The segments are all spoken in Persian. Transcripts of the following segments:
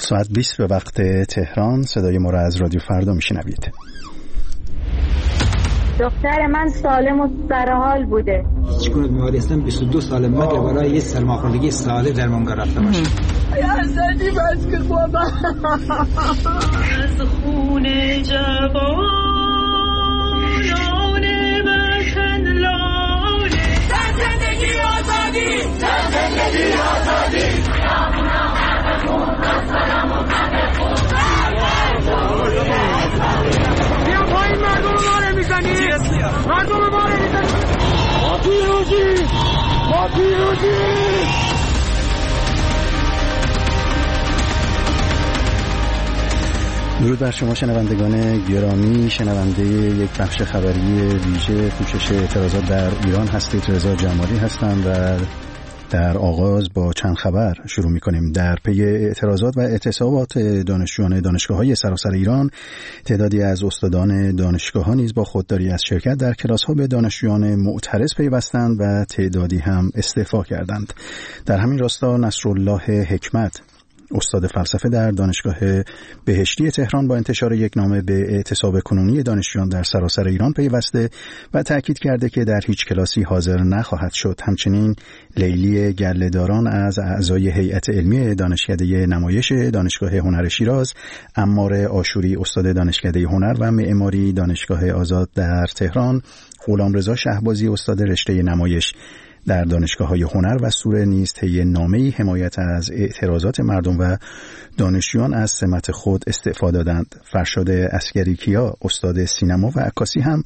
ساعت 20 به وقت تهران. صدای ما را از رادیو فردا میشنوید. دختر من سالم و سرحال بوده. چیکار بیمارستان 22 سال مگه برای یه سرماخوردگی ساده درمانگاه رفته باشه. یا زدی بس که بابا از خون جوانان وطن لاله در زندگی آزادی، در زندگی آزادی. بیا پایین، مردم ما رو میزنی، مردم ما رو میزنی. ما پیروزی، ما پیروزی. درود بر شما شنوندگان گرامی، شنونده یک بخش خبری ویژه پوشش اعتراضات در ایران هستید. رضا جمالی هستم و در آغاز با چند خبر شروع می‌کنیم. در پی اعتراضات و اعتصابات دانشجویان دانشگاه‌های سراسر ایران، تعدادی از استادان دانشگاه‌ها نیز با خودداری از شرکت در کلاس‌ها به دانشجویان معترض پیوستند و تعدادی هم استعفا کردند. در همین راستا نصرالله حکمت، استاد فلسفه در دانشگاه بهشتی تهران، با انتشار یک نامه به اعتصاب کنونی دانشجویان در سراسر ایران پیوسته و تأکید کرده که در هیچ کلاسی حاضر نخواهد شد. همچنین لیلی گله‌داران از اعضای هیئت علمی دانشکده نمایش دانشگاه هنر شیراز، عمار آشوری استاد دانشکده هنر و معماری دانشگاه آزاد در تهران، غلامرضا شهبازی استاد رشته نمایش در دانشگاه‌های هنر و سوره نیز طی نامه‌ای حمایت از اعتراضات مردم و دانشجویان از سمت خود استعفا دادند. فرشاد عسگری کیا استاد سینما و عکاسی هم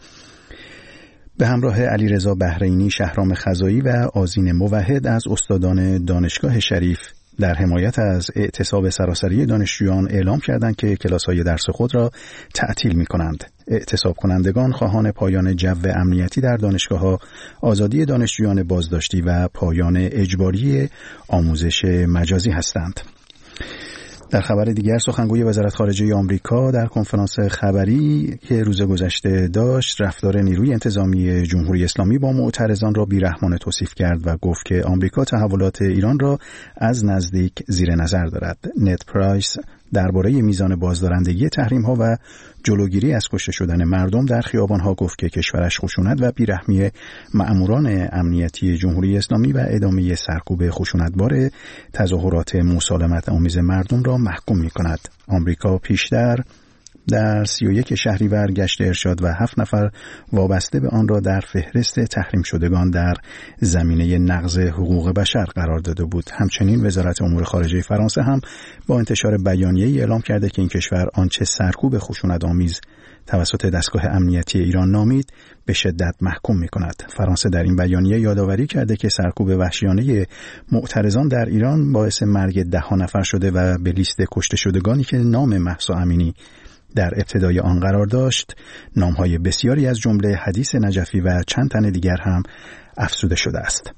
به همراه علیرضا بحرینی، شهرام خزایی و آذین موحد از استادان دانشگاه شریف در حمایت از اعتصاب سراسری دانشجویان اعلام کردند که کلاس‌های درس خود را تعطیل می‌کنند. اعتصاب کنندگان خواهان پایان جو امنیتی در دانشگاه‌ها، آزادی دانشجویان بازداشتی و پایان اجباری آموزش مجازی هستند. در خبر دیگر، سخنگوی وزارت خارجه آمریکا در کنفرانس خبری که روز گذشته داشت، رفتار نیروی انتظامی جمهوری اسلامی با معترضان را بیرحمانه توصیف کرد و گفت که آمریکا تحولات ایران را از نزدیک زیر نظر دارد. نت پرایس درباره میزان بازدارندگی تحریم‌ها و جلوگیری از کشته شدن مردم در خیابان‌ها گفت که کشورش خشونت و بیرحمی مأموران امنیتی جمهوری اسلامی و ادامه سرکوب خشونتبار تظاهرات مسالمت آمیز مردم را محکوم می‌کند. آمریکا پیشتر در 31 شهریور گشت ارشاد و 7 نفر وابسته به آن را در فهرست تحریم شدگان در زمینه نقض حقوق بشر قرار داده بود. همچنین وزارت امور خارجه فرانسه هم با انتشار بیانیه‌ای اعلام کرده که این کشور آنچه سرکوب خشونت‌آمیز توسط دستگاه امنیتی ایران نامید به شدت محکوم می‌کند. فرانسه در این بیانیه یادآوری کرده که سرکوب وحشیانه معترضان در ایران باعث مرگ 10 نفر شده و به لیست کشته شدگانی که نام مهسا امینی در ابتدای آن قرار داشت، نام‌های بسیاری از جمله حدیث نجفی و چند تن دیگر هم افزوده شده است.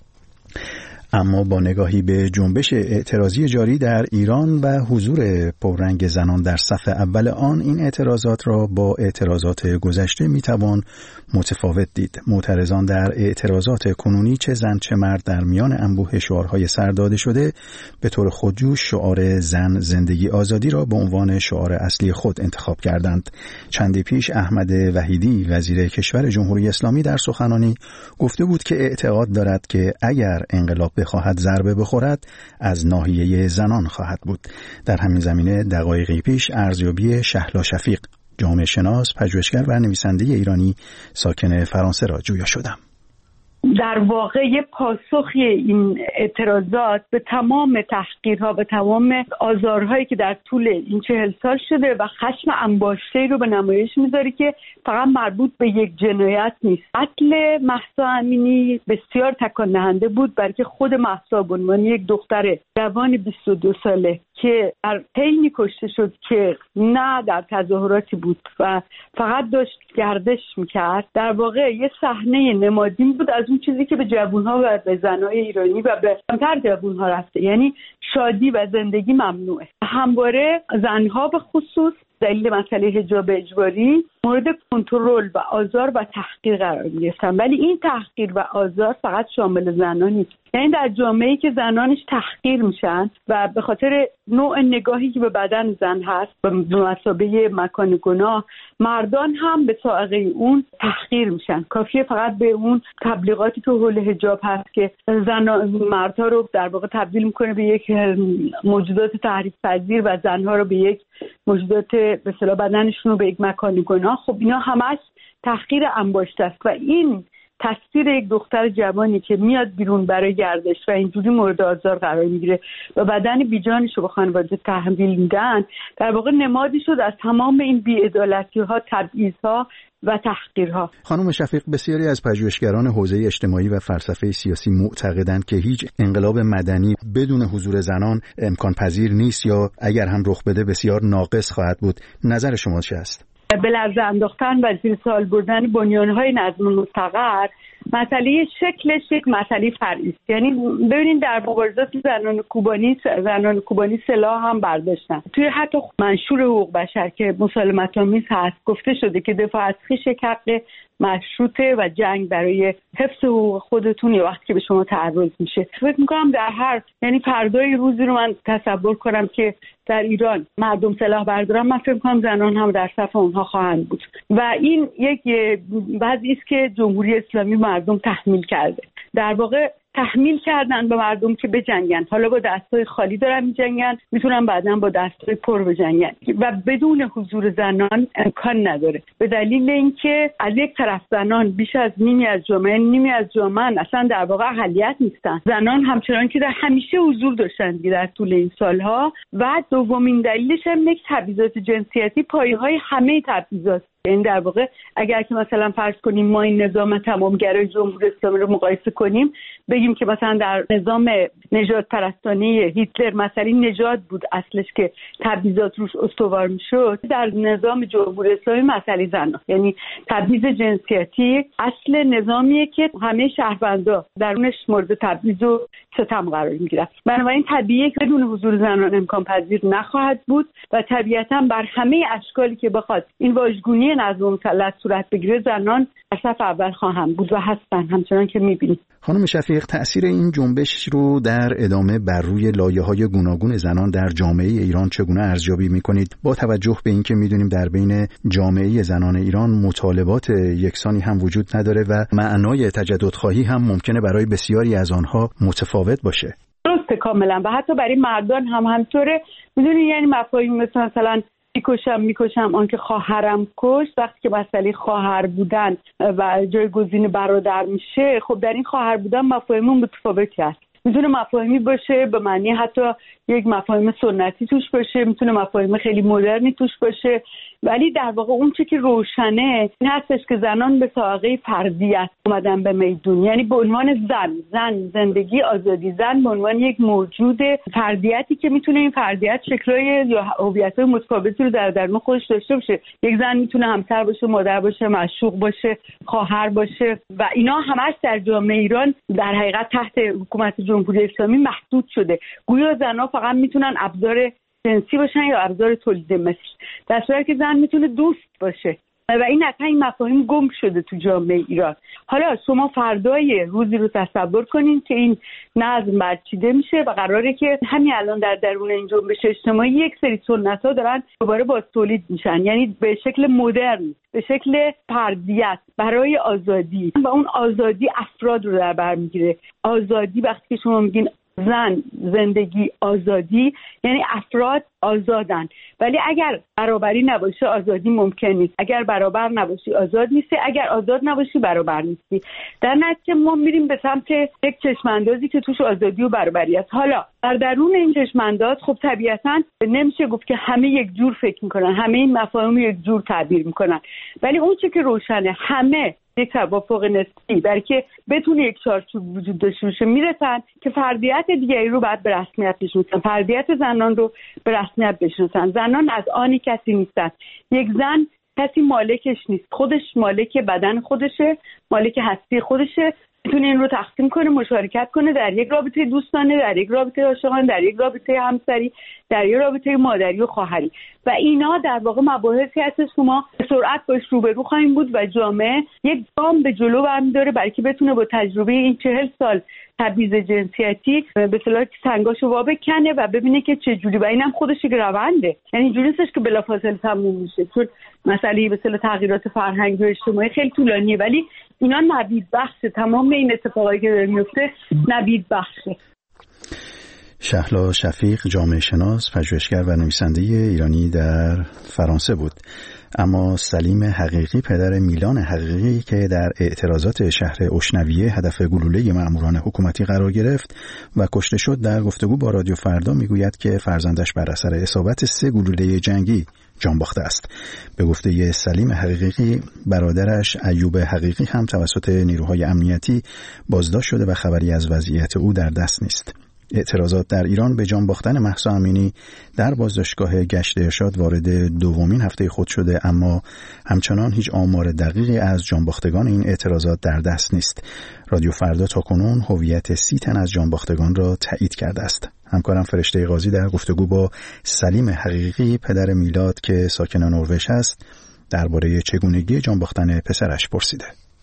اما با نگاهی به جنبش اعتراضی جاری در ایران و حضور پررنگ زنان در صف اول آن، این اعتراضات را با اعتراضات گذشته میتوان متفاوت دید. معترضان در اعتراضات کنونی چه زن چه مرد در میان انبوه شعارهای سر داده شده به طور خودجوش شعار زن زندگی آزادی را به عنوان شعار اصلی خود انتخاب کردند. چندی پیش احمد وحیدی وزیر کشور جمهوری اسلامی در سخنرانی گفته بود که اعتقاد دارد که اگر انقلاب بخواهد ضربه بخورد از ناحیه زنان خواهد بود. در همین زمینه دقایقی پیش ارزیابی شهلا شفیق، جامعه شناس، پژوهشگر و نویسنده ایرانی ساکن فرانسه را جویا شدم. در واقع پاسخی این اعتراضات به تمام تحقیرها و تمام آزارهایی که در طول این 40 سال شده و خشم انباشته‌ای رو به نمایش میذاره که فقط مربوط به یک جنایت نیست. قتل مهسا امینی بسیار تکان دهنده بود، بلکه خود مهسا به عنوان یک دختر جوان 22 ساله که در حینی کشته شد که نه در تظاهراتی بود و فقط داشت گردش میکرد، در واقع یه صحنه نمادین بود از اون چیزی که به جوانها و به زنهای ایرانی و به کمتر جوانها رفته، یعنی شادی و زندگی ممنوعه. همواره زنها به خصوص دلیل مسئله حجاب اجباری مورد کنترل و آزار و تحقیر قرار می‌گرفتن. ولی این تحقیر و آزار فقط شامل زنان نیست. یعنی در جامعه‌ای که زنانش تحقیر میشن و به خاطر نوع نگاهی که به بدن زن هست به مثابه مکان گناه، مردان هم به سائقه اون تحقیر میشن. کافیه فقط به اون تبلیغاتی که حول حجاب هست که مردها رو در واقع تبدیل میکنه به یک موجودات تحریف پذیر و زنها رو به یک موجودات به اصطلاح بدنشون رو به یک مکان گناه. خب اینا همش تحقیر انباشته است و این تصویر یک دختر جوانی که میاد بیرون برای گردش و اینجوری مورد آزار قرار میگیره و بدن بیجانش رو به خانواده تحویل میدن، در واقع نمادی شد از تمام این بی‌عدالتی‌ها، تبعیض‌ها و تحقیرها. خانم شفیق، بسیاری از پژوهشگران حوزه اجتماعی و فلسفه سیاسی معتقدند که هیچ انقلاب مدنی بدون حضور زنان امکان پذیر نیست یا اگر هم رخ بده بسیار ناقص خواهد بود. نظر شما چه است؟ به لرزه انداختن و زیر سوال بردن بنیان‌های نظم مستقر مسئله شکلش یک مسئله فرعی است. یعنی ببینید در مبارزات زنان کوبانی سلاح هم برداشتن. توی حتی منشور حقوق بشر که مسالمت‌آمیز هست گفته شده که دفاع از خویش یک حق مشروطه و جنگ برای حفظ حقوق خودتون یه وقتی که به شما تعرض میشه. فکر میکنم در یعنی فردای روزی رو من تصور کنم که در ایران مردم سلاح بردارن، من فکر میکنم زنان هم در صف اونها خواهند بود و این یک وضعی است که جمهوری اسلامی مردم تحمیل کرده. در واقع تحمیل کردن به مردم که بجنگن. حالا با دستای خالی دارن میجنگن، میتونن بعداً با دستای پر بجنگن و بدون حضور زنان امکان نداره. به دلیل اینکه از یک طرف زنان بیش از نیمی از جامعه اصلا در واقع اقلیت نیستن. زنان همچنان که در همیشه حضور داشتن در طول این سالها و دومین دلیلش هم یک تبعیضات جنسیتی پایه‌های همه تبعیضات. این در واقع اگر که مثلا فرض کنیم ما این نظام تمامگرای جمهوری اسلامی رو مقایسه کنیم، بگیم که مثلا در نظام نژاد پرستانه هیتلر مسئله نژاد بود اصلش که تبعیضات روش استوار میشد، در نظام جمهوری اسلامی مسئله زن، یعنی تبعیض جنسیتی اصل نظامیه که همه شهروندا درونش مورد تبعیض و ستم قرار میگیرن. بنابراین طبیعیه که بدون حضور زنان امکان پذیر نخواهد بود و طبیعتاً بر همه اشکالی که بخواد این واژگونی نظم مسلط صورت بگیره زنان در صف اول خواهند بود و هستن همچنان که می‌بینید. خانم شفیق، تأثیر این جنبش رو در ادامه بر روی لایه‌های گوناگون زنان در جامعه ایران چگونه ارزیابی می‌کنید؟ با توجه به اینکه می‌دونیم در بین جامعه زنان ایران مطالبات یکسانی هم وجود نداره و معنای تجددخواهی هم ممکنه برای بسیاری از آنها متفاوت باشه. درسته کاملا و حتی برای مردان هم همینطوره. می‌دونید یعنی مفاهیم مثلا میکشم آن که خواهرم کشت، وقتی که مسئله خواهر بودن و جایگزین برادر میشه، خب در این خواهر بودن مفاهیم متفاوتی هست. میتونه مفاهیمی باشه به معنی حتی یک مفاهیم سنتی توش باشه، میتونه مفاهیم خیلی مدرنی توش باشه، ولی در واقع اون چیزی که روشنه این هستش که زنان به سائقه فردیت اومدن به میدون، یعنی به عنوان زن زندگی آزادی، زن به عنوان یک موجود فردیتی که میتونه این فردیت شکل‌های یا هویت‌های متفاوتی رو در درون خودش داشته باشه. یک زن میتونه همسر باشه، مادر باشه، معشوق باشه، خواهر باشه و اینا همش در جامعه ایران در حقیقت تحت حکومت جمهوری اسلامی محدود شده. گویا زن‌ها فقط میتونن ابزار جنسی باشن یا ابزار تولید مثل، در صورتی که زن میتونه دوست باشه و این اصلا این مفاهیم گم شده تو جامعه ایران. حالا شما فردای روزی رو تصور کنین که این نظم برچیده میشه و قراره که همین الان در درون این جنبش اجتماعی یک سری سنت‌ها دارن دوباره باز تولید میشن، یعنی به شکل مدرن، به شکل فردیت برای آزادی و اون آزادی افراد رو در بر میگیره. آزادی وقتی که شما میگین زن زندگی آزادی یعنی افراد آزادن، ولی اگر برابری نباشه آزادی ممکن نیست. اگر برابر نباشی آزاد نیستی، اگر آزاد نباشی برابر نیستی. در نتیجه ما میریم به سمت یک چشماندازی که توش آزادی و برابری است. حالا در درون این چشمانداز خب طبیعتاً نمیشه گفت که همه یک جور فکر میکنن، همه این مفاهیم یک جور تعبیر میکنن، ولی اون چیزی که روشنه همه یک توافق نسبی برای که بتونه یک چارچوب وجود داشته باشه میرسن که فردیت دیگری رو بعد به رسمیت بشناسن، فردیت زنان رو به رسمیت بشناسن. زنان از آن کسی نیستن. یک زن کسی مالکش نیست، خودش مالک بدن خودشه، مالک هستی خودشه میتونه این رو تقسیم کنه، مشارکت کنه در یک رابطه دوستانه، در یک رابطه عاشقانه، در یک رابطه همسری، در یک رابطه مادری و خواهری. و اینا در واقع مباحثی هستش که ما به سرعت باش روبرو خواهیم بود و جامعه یک گام به جلو برمی‌داره برای که بتونه با تجربه این 40 سال تبعیض جنسیتی به اصطلاح سنگاشو وا بکنه و ببینه که چه جوری. و اینم خودش یک رونده، یعنی اینجوری نیستش که بلافاصله تموم میشه، چون مسئله به اصطلاح تغییرات فرهنگی و اجتماعی خیلی طولانیه، ولی اینا نوید بخشه. تمام این اتفاقایی که داره میفته نوید بخشه. شهلا شفیق، جامعه شناس، پژوهشگر و نویسنده ایرانی در فرانسه بود. اما سلیم حقیقی، پدر میلان حقیقی که در اعتراضات شهر اشنویه هدف گلوله مأموران حکومتی قرار گرفت و کشته شد، در گفتگو با رادیو فردا میگوید که فرزندش بر اثر اصابت 3 گلوله جنگی جان باخته است. به گفته سلیم حقیقی، برادرش ایوب حقیقی هم توسط نیروهای امنیتی بازداشت شده و خبری از وضعیت او در دست نیست. اعتراضات در ایران به جان باختن مهسا امینی در بازداشتگاه گشت ارشاد وارد دومین هفته خود شده، اما همچنان هیچ آمار دقیقی از جان باختگان این اعتراضات در دست نیست. رادیو فردا تاکنون هویت 30 تن از جان باختگان را تایید کرده است. همکارم فرشته قاضی در گفتگو با سلیم حقیقی، پدر میلاد که ساکن نروژ است، درباره چگونگی جان باختن پسرش پرسیده.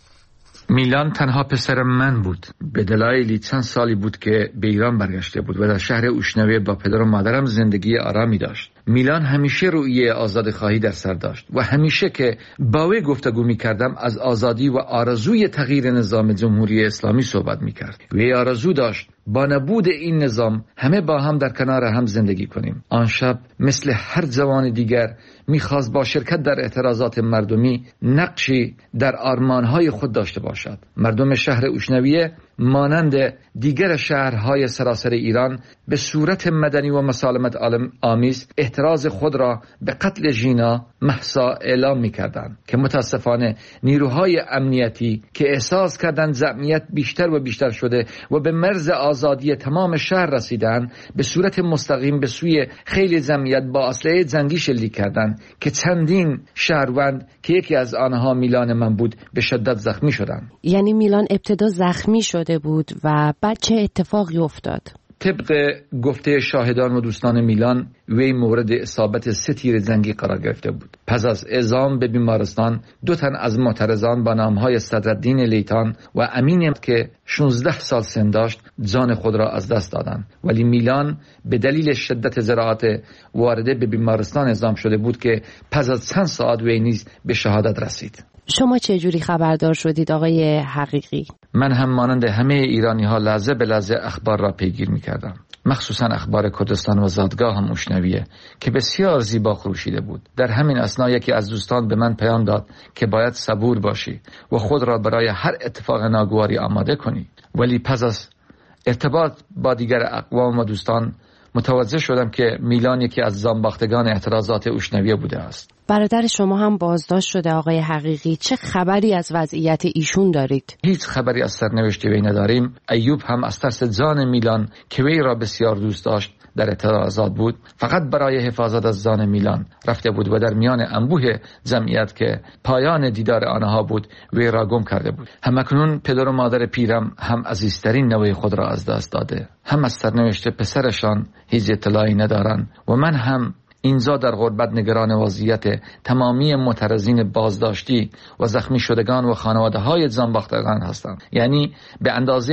میلان تنها پسر من بود. به دلایلی چند سالی بود که به ایران برگشته بود و در شهر اشنویه با پدر و مادرم زندگی آرامی داشت. میلان همیشه رویه آزاد خواهی در سر داشت و همیشه که با وی گفتگو می کردم از آزادی و آرزوی تغییر نظام جمهوری اسلامی صحبت می کرد. وی آرزو داشت با نبود این نظام همه با هم در کنار هم زندگی کنیم. آن شب مثل هر جوان دیگر میخواست با شرکت در اعتراضات مردمی نقشی در آرمانهای خود داشته باشد. مردم شهر اشنویه مانند دیگر شهرهای سراسر ایران به صورت مدنی و مسالمت آمیز اعتراض خود را به قتل ژینا مهسا اعلام می‌کردند که متاسفانه نیروهای امنیتی که احساس کردند جمعیت بیشتر و بیشتر شده و به مرز آزادی تمام شهر رسیدند، به صورت مستقیم به سوی خیلی جمعیت با اسلحه جنگی شلیک کردند که چندین شهروند که یکی از آنها میلان من بود به شدت زخمی شدند. یعنی میلان ابتدا زخمی شده بود و بعد چه اتفاقی افتاد؟ طبق گفته شاهدان و دوستان میلان، وی مورد اصابت 3 تیر جنگی قرار گرفته بود. پس از اعزام به بیمارستان 2 تن از معترضان با نامهای صدرالدین لیتان و امین که 16 سال سن داشت جان خود را از دست دادند، ولی میلان به دلیل شدت جراحات وارده به بیمارستان اعزام شده بود که پس از چند ساعت وی نیز به شهادت رسید. شما چه جوری خبردار شدید آقای حقیقی؟ من هم مانند همه ایرانی ها لحظه به لحظه اخبار را پیگیر می کردم، مخصوصا اخبار کردستان و زادگاه هم اشنویه که بسیار زیبا خروشیده بود. در همین اثنا یکی از دوستان به من پیام داد که باید صبور باشی و خود را برای هر اتفاق ناگواری آماده کنی. ولی پس از ارتباط با دیگر اقوام و دوستان متوجه شدم که میلان یکی از زنباختگان اعتراضات اشنویه بوده است. برادر شما هم بازداشت شده آقای حقیقی. چه خبری از وضعیت ایشون دارید؟ هیچ خبری از سرنوشت وی نداریم. ایوب هم از ترس جان میلان که وی را بسیار دوست داشت در اعتراضات بود، فقط برای حفاظت از جان میلان رفته بود و در میان انبوه جمعیت که پایان دیدار آنها بود وی را گم کرده بود. همکنون پدر و مادر پیرم هم عزیزترین نوه خود را از دست داده. هم از سرنوشت پسرشان هیچ اطلاعی ندارند و من هم اینجا در غربت نگران وضعیت تمامی معترضین بازداشتی و زخمی شدگان و خانواده‌های جانباختگان هستم. یعنی به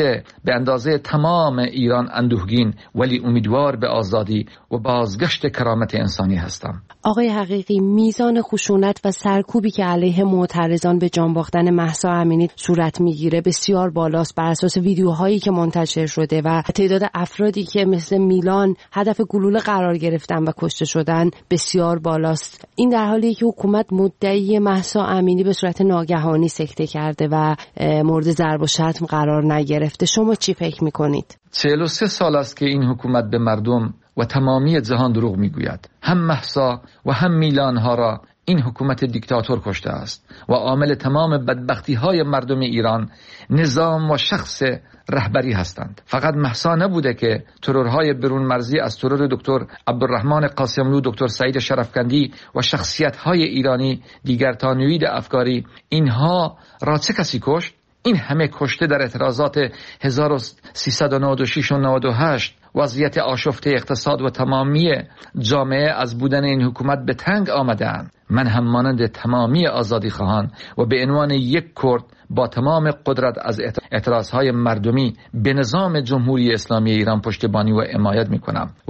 اندازه تمام ایران اندوهگین ولی امیدوار به آزادی و بازگشت کرامت انسانی هستم. آقای حقیقی، میزان خشونت و سرکوبی که علیه معترضان به جان باختن مهسا امینی صورت میگیره بسیار بالاست. بر اساس ویدیوهایی که منتشر شده و تعداد افرادی که مثل میلان هدف گلوله قرار گرفتن و کشته شدن بسیار بالاست. این در حالیه که حکومت مدعی مهسا امینی به صورت ناگهانی سکته کرده و مورد ضرب و شتم قرار نگرفته. شما چی فکر میکنید؟ 43 سال است که این حکومت به مردم و تمامی جهان دروغ میگوید. هم مهسا و هم میلان ها را این حکومت دیکتاتور کشته است و عامل تمام بدبختی های مردم ایران نظام و شخص رهبری هستند. فقط مهسا نبوده که ترورهای برون مرزی از ترور دکتر عبدالرحمن قاسملو، دکتر سعید شرفکندی و شخصیت‌های ایرانی دیگر تا نوید افکاری، اینها را چه کسی کشت؟ این همه کشته در اعتراضات 1396 و 98، وضعیت آشفته اقتصاد و تمامی جامعه از بودن این حکومت به تنگ آمدند. من هم مانند تمامی آزادی خواهان و به عنوان یک کرد با تمام قدرت از اعتراضهای مردمی به نظام جمهوری اسلامی ایران پشتیبانی و حمایت میکنم.